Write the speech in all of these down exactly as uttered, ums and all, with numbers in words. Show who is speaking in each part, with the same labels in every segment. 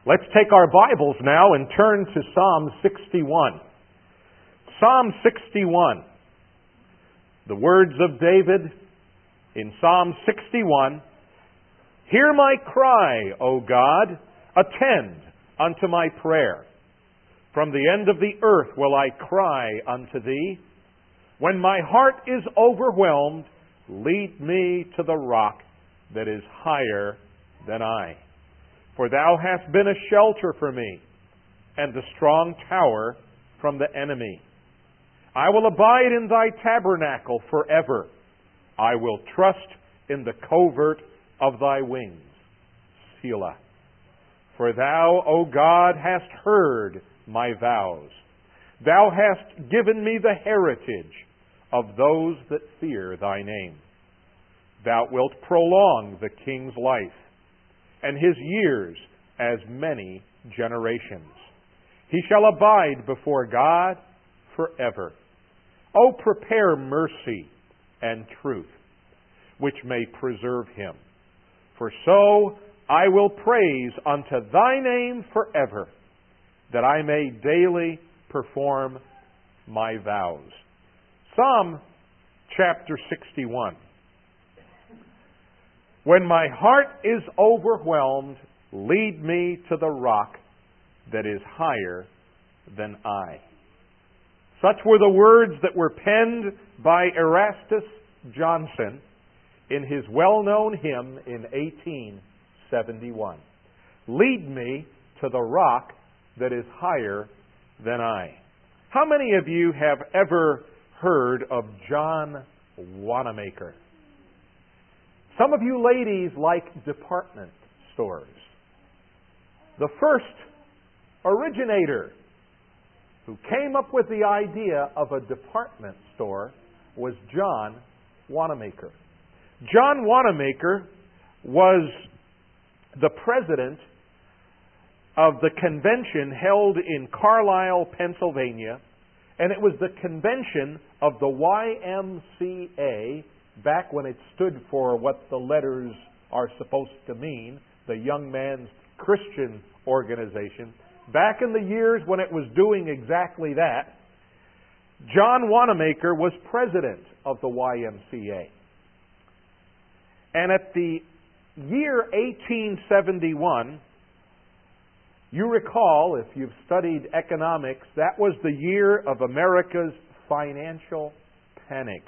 Speaker 1: Let's take our Bibles now and turn to Psalm sixty-one. Psalm sixty-one. The words of David in Psalm sixty-one. Hear my cry, O God, attend unto my prayer. From the end of the earth will I cry unto thee. When my heart is overwhelmed, lead me to the rock that is higher than I. For thou hast been a shelter for me, and a strong tower from the enemy. I will abide in thy tabernacle forever. I will trust in the covert of thy wings. Selah. For thou, O God, hast heard my vows. Thou hast given me the heritage of those that fear thy name. Thou wilt prolong the king's life, and his years as many generations. He shall abide before God forever. O prepare mercy and truth, which may preserve him. For so I will praise unto thy name forever, that I may daily perform my vows. Psalm chapter sixty-one. When my heart is overwhelmed, lead me to the rock that is higher than I. Such were the words that were penned by Erastus Johnson in his well-known hymn in eighteen seventy-one. Lead me to the rock that is higher than I. How many of you have ever heard of John Wanamaker? Some of you ladies like department stores. The first originator who came up with the idea of a department store was John Wanamaker. John Wanamaker was the president of the convention held in Carlisle, Pennsylvania, and it was the convention of the Y M C A, back when it stood for what the letters are supposed to mean, the Young Man's Christian Organization. Back in the years when it was doing exactly that, John Wanamaker was president of the Y M C A. And at the year eighteen seventy-one, you recall, if you've studied economics, that was the year of America's financial panic.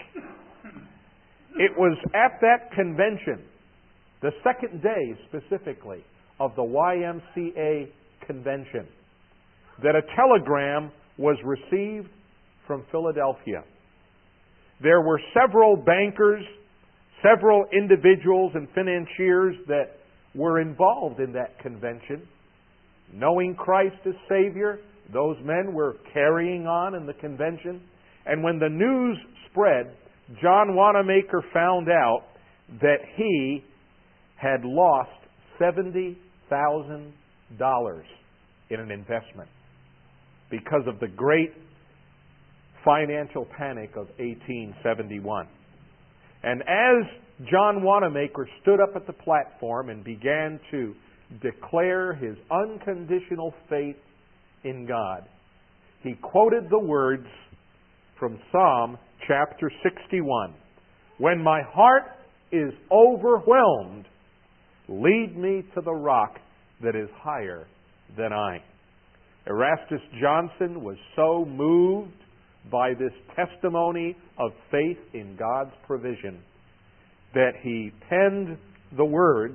Speaker 1: It was at that convention, the second day specifically of the Y M C A convention, that a telegram was received from Philadelphia. There were several bankers, several individuals and financiers that were involved in that convention. Knowing Christ as Savior, those men were carrying on in the convention. And when the news spread, John Wanamaker found out that he had lost seventy thousand dollars in an investment because of the great financial panic of eighteen seventy-one. And as John Wanamaker stood up at the platform and began to declare his unconditional faith in God, he quoted the words from Psalm chapter sixty-one. When my heart is overwhelmed, lead me to the rock that is higher than I. Erastus Johnson was so moved by this testimony of faith in God's provision that he penned the words,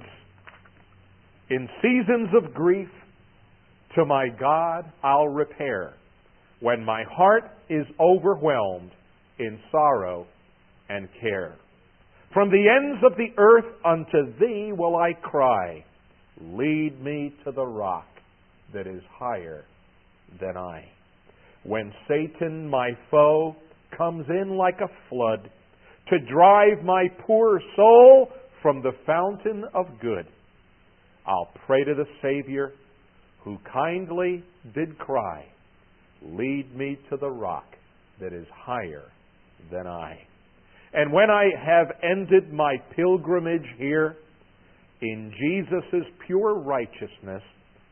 Speaker 1: in seasons of grief, to my God I'll repair, when my heart is overwhelmed in sorrow and care. From the ends of the earth unto thee will I cry, lead me to the rock that is higher than I. When Satan, my foe, comes in like a flood to drive my poor soul from the fountain of good, I'll pray to the Savior who kindly did cry, lead me to the rock that is higher than I. And when I have ended my pilgrimage here, in Jesus' pure righteousness,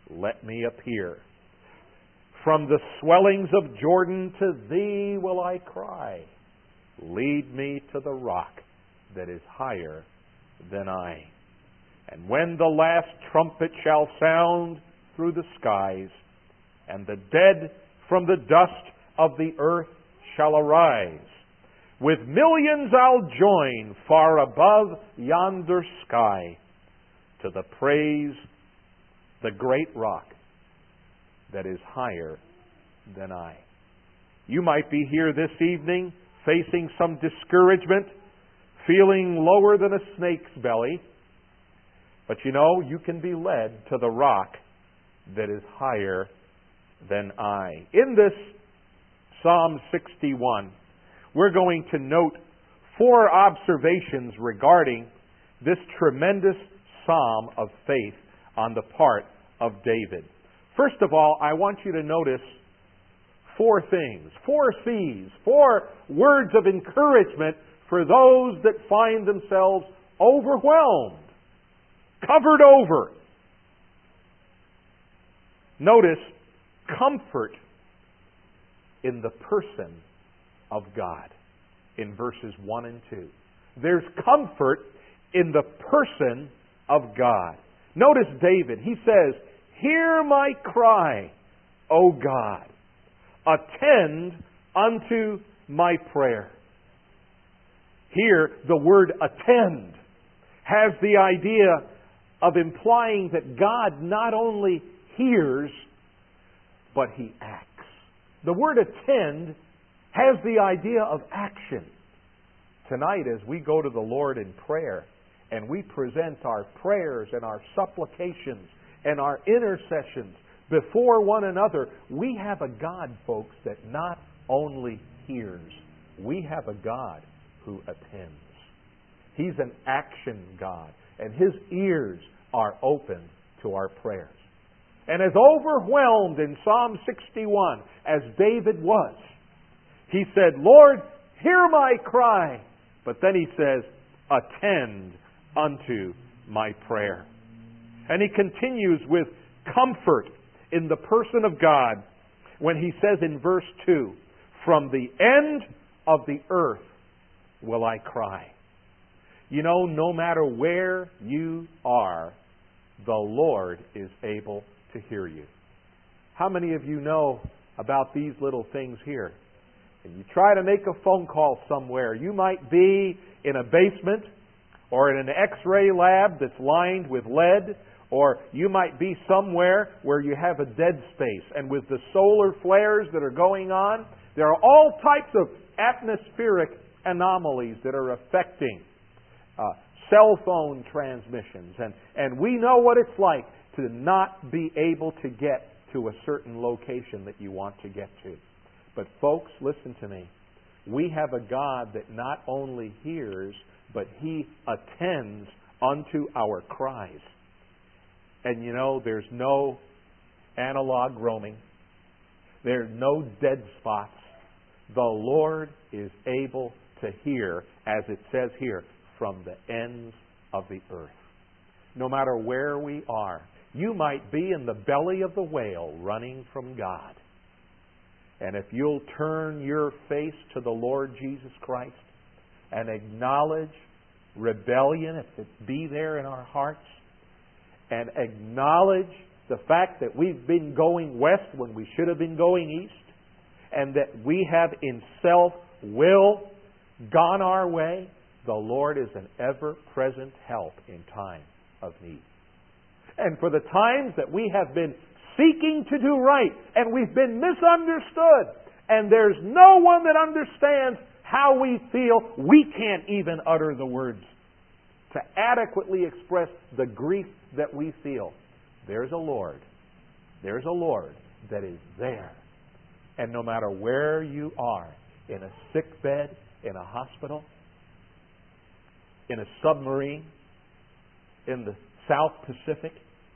Speaker 1: let me appear. From the swellings of Jordan to thee will I cry. Lead me to the rock that is higher than I. And when the last trumpet shall sound through the skies, and the dead from the dust of the earth shall arise, with millions I'll join far above yonder sky, to the praise the great rock that is higher than I. You might be here this evening facing some discouragement, feeling lower than a snake's belly. But you know, you can be led to the rock that is higher than I. In this Psalm sixty-one, we're going to note four observations regarding this tremendous psalm of faith on the part of David. First of all, I want you to notice four things, four C's, four words of encouragement for those that find themselves overwhelmed, covered over. Notice comfort in the person of God in verses one and two. There's comfort in the person of God. Notice David. He says, "Hear my cry, O God. Attend unto my prayer." Here, the word attend has the idea of implying that God not only hears, but He acts. The word attend has the idea of action. Tonight, as we go to the Lord in prayer, and we present our prayers and our supplications and our intercessions before one another, we have a God, folks, that not only hears, we have a God who attends. He's an action God, and His ears are open to our prayers. And as overwhelmed in Psalm sixty-one as David was, he said, "Lord, hear my cry." But then he says, "Attend unto my prayer." And he continues with comfort in the person of God when he says in verse two, "From the end of the earth will I cry." You know, no matter where you are, the Lord is able to hear you. How many of you know about these little things here? And you try to make a phone call somewhere. You might be in a basement or in an X-ray lab that's lined with lead, or you might be somewhere where you have a dead space. And with the solar flares that are going on, there are all types of atmospheric anomalies that are affecting uh, cell phone transmissions. And, and we know what it's like to not be able to get to a certain location that you want to get to. But folks, listen to me. We have a God that not only hears, but He attends unto our cries. And you know, there's no analog roaming. There's no dead spots. The Lord is able to hear, as it says here, from the ends of the earth. No matter where we are, you might be in the belly of the whale running from God. And if you'll turn your face to the Lord Jesus Christ and acknowledge rebellion, if it be there in our hearts, and acknowledge the fact that we've been going west when we should have been going east, and that we have in self-will gone our way, the Lord is an ever-present help in time of need. And for the times that we have been seeking to do right, and we've been misunderstood, and there's no one that understands how we feel, we can't even utter the words to adequately express the grief that we feel. There's a Lord. There's a Lord that is there. And no matter where you are, in a sick bed, in a hospital, in a submarine, in the South Pacific,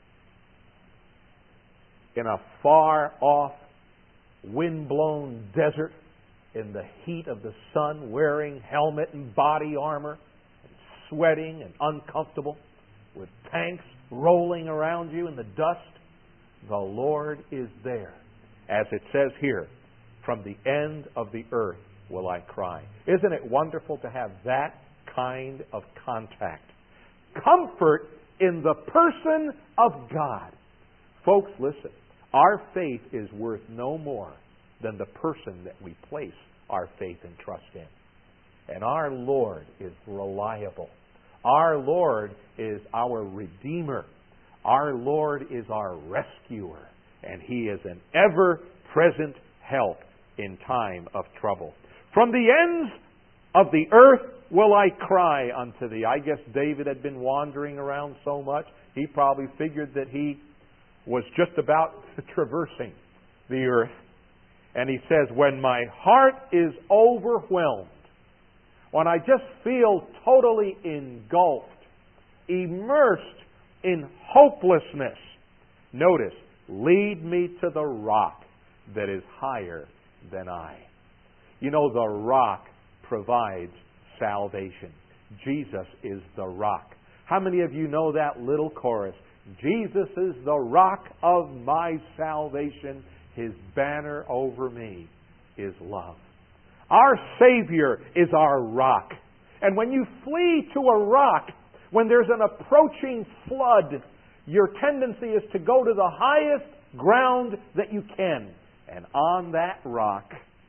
Speaker 1: in a far-off, wind-blown desert, in the heat of the sun, wearing helmet and body armor, and sweating and uncomfortable, with tanks rolling around you in the dust, The Lord is there. As it says here, from the end of the earth will I cry. Isn't it wonderful to have that kind of contact? Comfort in the person of God. Folks, listen. Our faith is worth no more than the person that we place our faith and trust in. And our Lord is reliable. Our Lord is our Redeemer. Our Lord is our rescuer. And He is an ever-present help in time of trouble. From the ends of the earth will I cry unto Thee. I guess David had been wandering around so much, he probably figured that he was just about traversing the earth. And he says, when my heart is overwhelmed, when I just feel totally engulfed, immersed in hopelessness, notice, lead me to the rock that is higher than I. You know, the rock provides salvation. Jesus is the rock. How many of you know that little chorus? Jesus is the rock of my salvation. His banner over me is love. Our Savior is our rock. And when you flee to a rock, when there's an approaching flood, your tendency is to go to the highest ground that you can. And on that rock,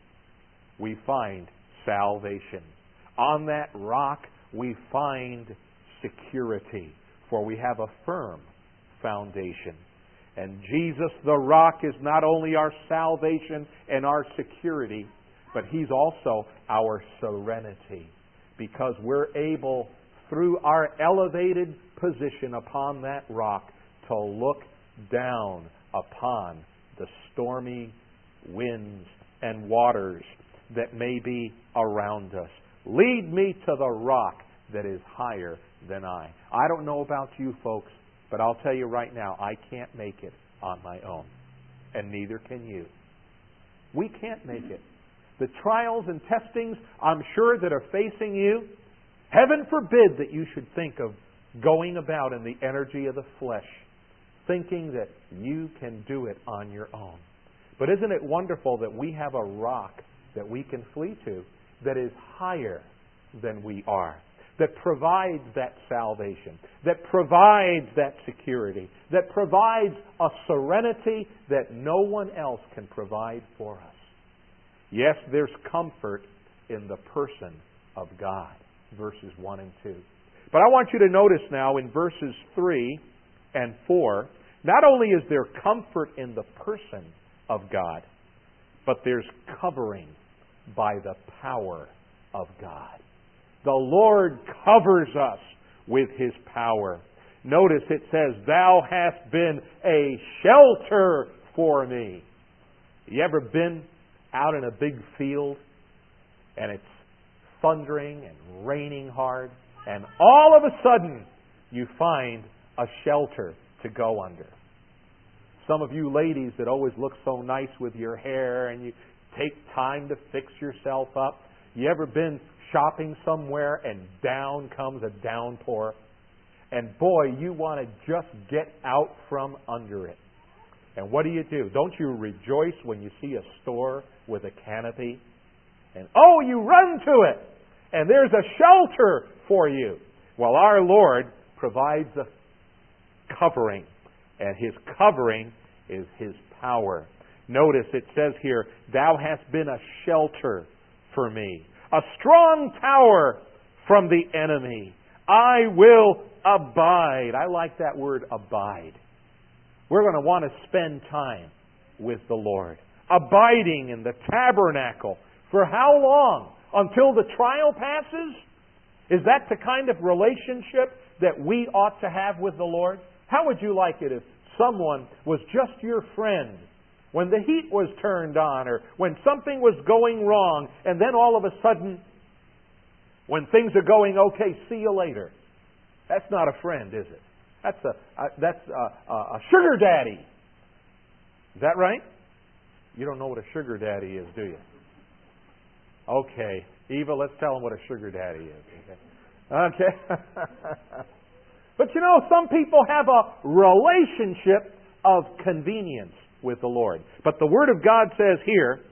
Speaker 1: we find salvation. On that rock, we find security, for we have a firm foundation. And Jesus, the rock, is not only our salvation and our security, but He's also our serenity, because we're able, through our elevated position upon that rock, to look down upon the stormy winds and waters that may be around us. Lead me to the rock that is higher than I. I don't know about you folks, but I'll tell you right now, I can't make it on my own. And neither can you. We can't make it. The trials and testings, I'm sure, that are facing you, heaven forbid that you should think of going about in the energy of the flesh, thinking that you can do it on your own. But isn't it wonderful that we have a rock that we can flee to that is higher than we are, that provides that salvation, that provides that security, that provides a serenity that no one else can provide for us. Yes, there's comfort in the person of God, verses one and two. But I want you to notice now in verses three and four, not only is there comfort in the person of God, but there's covering by the power of God. The Lord covers us with His power. Notice it says, Thou hast been a shelter for me. You ever been out in a big field and it's thundering and raining hard, and all of a sudden you find a shelter to go under? Some of you ladies that always look so nice with your hair and you take time to fix yourself up, you ever been shopping somewhere and down comes a downpour? And boy, you want to just get out from under it. And what do you do? Don't you rejoice when you see a store with a canopy? And oh, you run to it! And there's a shelter for you. Well, our Lord provides a covering. And His covering is His power. Notice it says here, Thou hast been a shelter for me, a strong tower from the enemy. I will abide. I like that word, abide. We're going to want to spend time with the Lord, abiding in the tabernacle. For how long? Until the trial passes? Is that the kind of relationship that we ought to have with the Lord? How would you like it if someone was just your friend when the heat was turned on, or when something was going wrong, and then all of a sudden, when things are going okay, see you later? That's not a friend, is it? That's a, a that's a, a sugar daddy. Is that right? You don't know what a sugar daddy is, do you? Okay, Eva, let's tell them what a sugar daddy is. Okay. okay. But you know, some people have a relationship of convenience with the Lord. But the Word of God says here,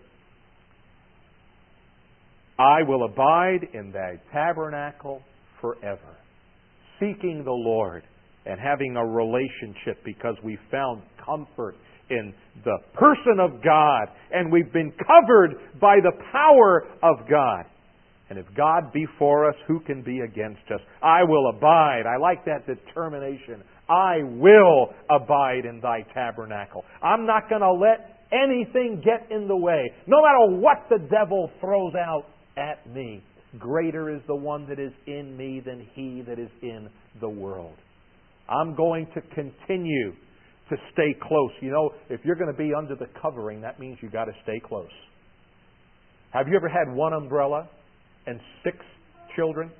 Speaker 1: I will abide in thy tabernacle forever, seeking the Lord and having a relationship because we found comfort in the person of God and we've been covered by the power of God. And if God be for us, who can be against us? I will abide. I like that determination. I will abide in thy tabernacle. I'm not going to let anything get in the way. No matter what the devil throws out at me, greater is the one that is in me than he that is in the world. I'm going to continue to stay close. You know, if you're going to be under the covering, that means you've got to stay close. Have you ever had one umbrella and six children?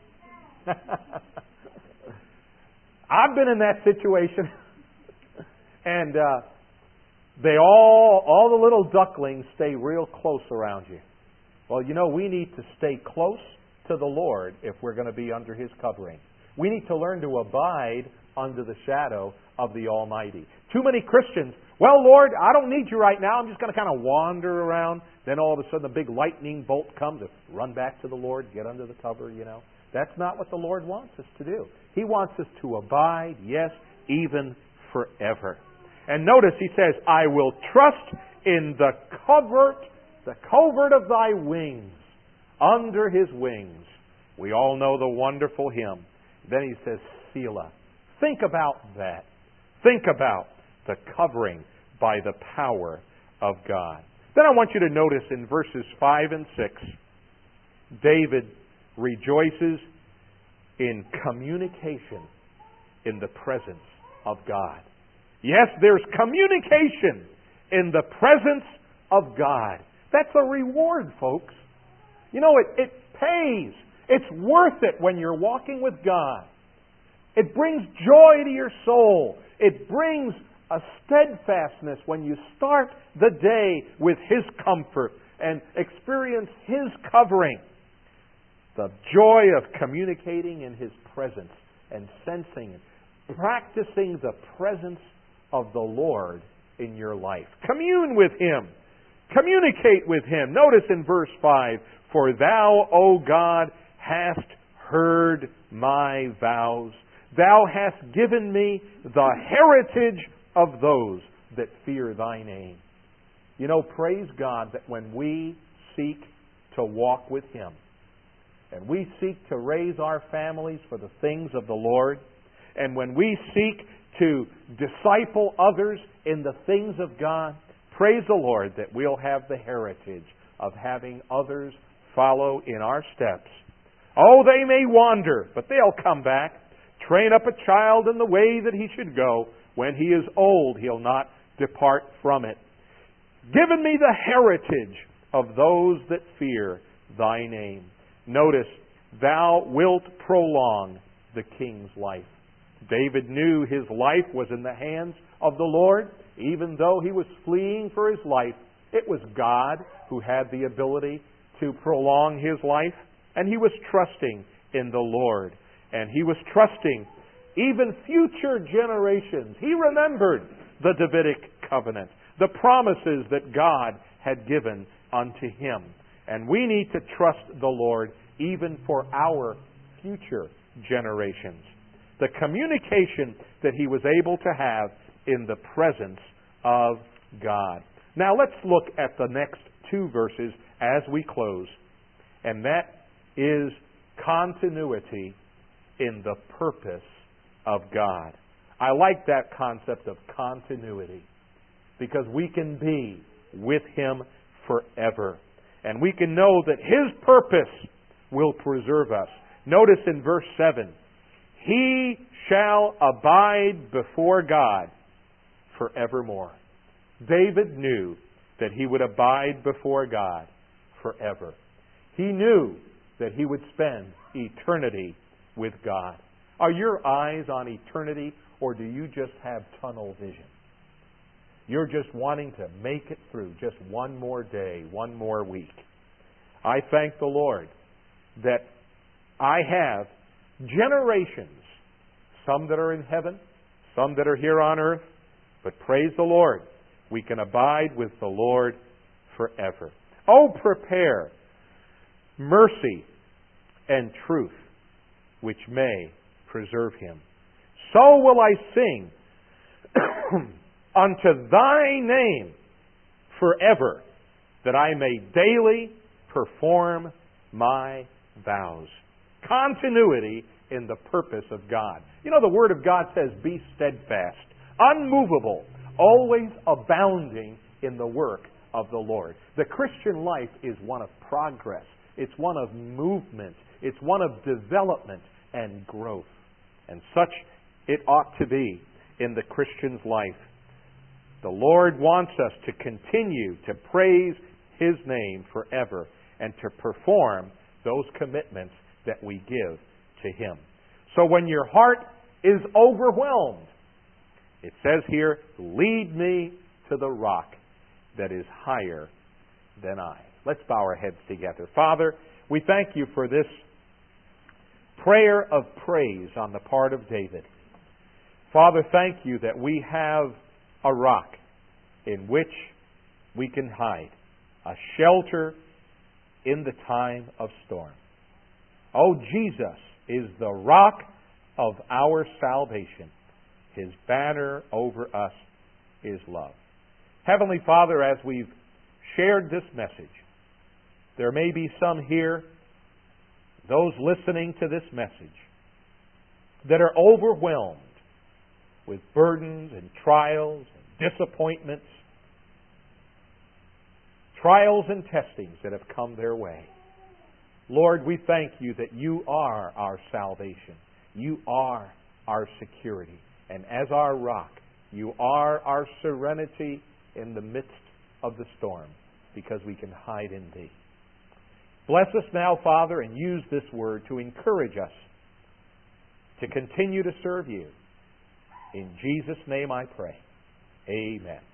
Speaker 1: I've been in that situation. And uh, they all, all the little ducklings stay real close around you. Well, you know, we need to stay close to the Lord if we're going to be under His covering. We need to learn to abide under the shadow of the Almighty. Too many Christians, well, Lord, I don't need you right now. I'm just going to kind of wander around. Then all of a sudden a big lightning bolt comes. Run back to the Lord, get under the cover, you know. That's not what the Lord wants us to do. He wants us to abide, yes, even forever. And notice He says, I will trust in the covert, the covert of thy wings, under His wings. We all know the wonderful hymn. Then He says, Selah. Think about that. Think about the covering by the power of God. Then I want you to notice in verses five and six, David rejoices in communication in the presence of God. Yes, there's communication in the presence of God. That's a reward, folks. You know, it, it pays. It's worth it when you're walking with God. It brings joy to your soul. It brings a steadfastness when you start the day with His comfort and experience His covering. The joy of communicating in His presence and sensing and practicing the presence of the Lord in your life. Commune with Him. Communicate with Him. Notice in verse five, for thou, O God, hast heard my vows. Thou hast given me the heritage of those that fear thy name. You know, praise God that when we seek to walk with Him, and we seek to raise our families for the things of the Lord, and when we seek to disciple others in the things of God, praise the Lord that we'll have the heritage of having others follow in our steps. Oh, they may wander, but they'll come back. Train up a child in the way that he should go. When he is old, he'll not depart from it. Given me the heritage of those that fear thy name. Notice, thou wilt prolong the king's life. David knew his life was in the hands of the Lord. Even though he was fleeing for his life, it was God who had the ability to prolong his life. And he was trusting in the Lord. And he was trusting even future generations. He remembered the Davidic covenant, the promises that God had given unto him. And we need to trust the Lord even for our future generations. The communication that he was able to have in the presence of God. Now let's look at the next two verses as we close. And that is continuity in the purpose of God. I like that concept of continuity because we can be with Him forever. And we can know that His purpose will preserve us. Notice in verse seven, He shall abide before God forevermore. David knew that he would abide before God forever. He knew that he would spend eternity with God. Are your eyes on eternity, or do you just have tunnel vision? You're just wanting to make it through just one more day, one more week. I thank the Lord that I have generations, some that are in heaven, some that are here on earth, But praise the Lord, we can abide with the Lord forever. Oh, prepare mercy and truth, which may preserve him. So will I sing unto thy name forever, that I may daily perform my vows. Continuity in the purpose of God. You know, the Word of God says, be steadfast, unmovable, always abounding in the work of the Lord. The Christian life is one of progress. It's one of movement. It's one of development and growth. And such it ought to be in the Christian's life. The Lord wants us to continue to praise His name forever and to perform those commitments that we give to Him. So when your heart is overwhelmed, it says here, lead me to the rock that is higher than I. Let's bow our heads together. Father, we thank you for this prayer of praise on the part of David. Father, thank you that we have a rock in which we can hide, a shelter in the time of storm. Oh, Jesus is the rock of our salvation. His banner over us is love. Heavenly Father, as we've shared this message, there may be some here, those listening to this message, that are overwhelmed with burdens and trials and disappointments, trials and testings that have come their way. Lord, we thank you that you are our salvation. You are our security. And as our rock, you are our serenity in the midst of the storm, because we can hide in thee. Bless us now, Father, and use this word to encourage us to continue to serve you. In Jesus' name I pray. Amen.